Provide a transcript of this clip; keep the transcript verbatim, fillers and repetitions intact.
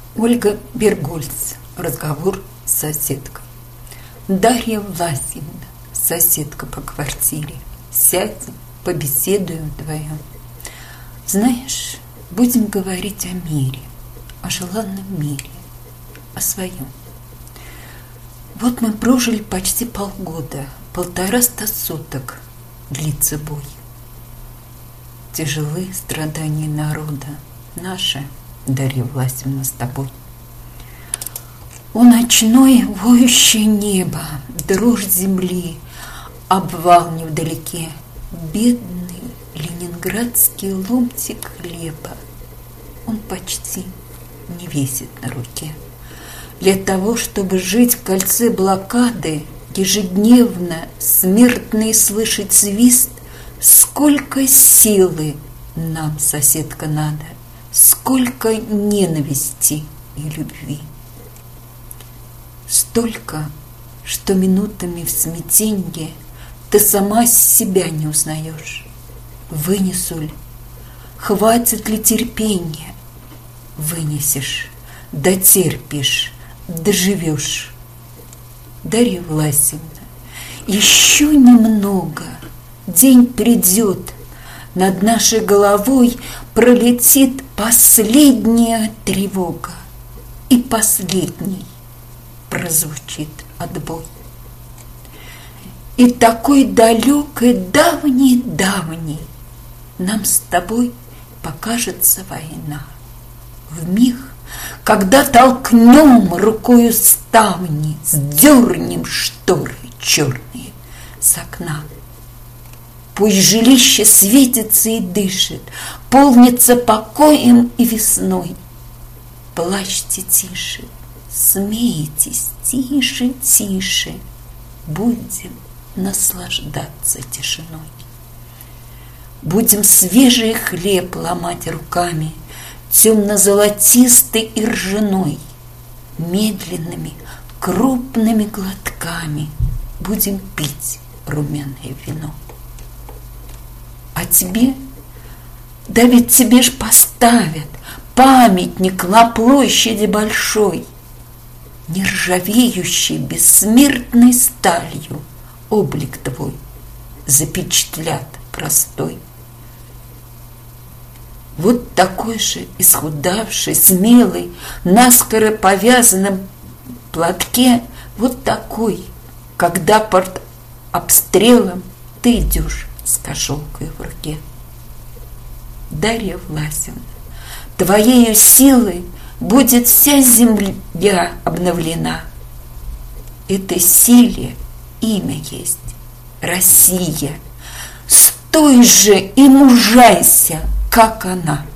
Ольга Бергольц. Разговор с соседкой. Дарья Власьевна, соседка по квартире. Сядем, побеседуем вдвоем. Знаешь, будем говорить о мире, о желанном мире, о своем. Вот мы прожили почти полгода, полтораста суток длится бой. Тяжелы страдания народа, наши, Дарья Власьевна, с тобой. О ночное воющее небо, дрожь земли, обвал невдалеке, бедный ленинградский ломтик хлеба, он почти не весит на руке. Для того, чтобы жить в кольце блокады, ежедневно смертный слышать свист, сколько силы нам, соседка, надо, сколько ненависти и любви. Столько, что минутами в смятенье ты сама себя не узнаешь. Вынесу ли, хватит ли терпения? Вынесешь, дотерпишь, доживешь. Дарья Власьевна, еще немного, день придет, над нашей головой пролетит последняя тревога, и последний прозвучит отбой. И такой далекой, давней-давней нам с тобой покажется война. Вмиг, когда толкнем рукою ставни, сдернем шторы черные с окна. Пусть жилище светится и дышит, полнится покоем и весной. Плачьте тише, смейтесь тише, тише, будем наслаждаться тишиной. Будем свежий хлеб ломать руками, темно-золотистый и ржаной, медленными, крупными глотками будем пить румяное вино. А тебе, да ведь тебе ж поставят памятник на площади большой, нержавеющий бессмертной сталью облик твой запечатлят простой. Вот такой же исхудавший, смелый, наскоро повязанном платке, вот такой, когда под обстрелом ты идешь с кошелкой в руке. Дарья Власьевна, твоею силой будет вся земля обновлена. Этой силе имя есть — Россия. Стой же и мужайся, как она.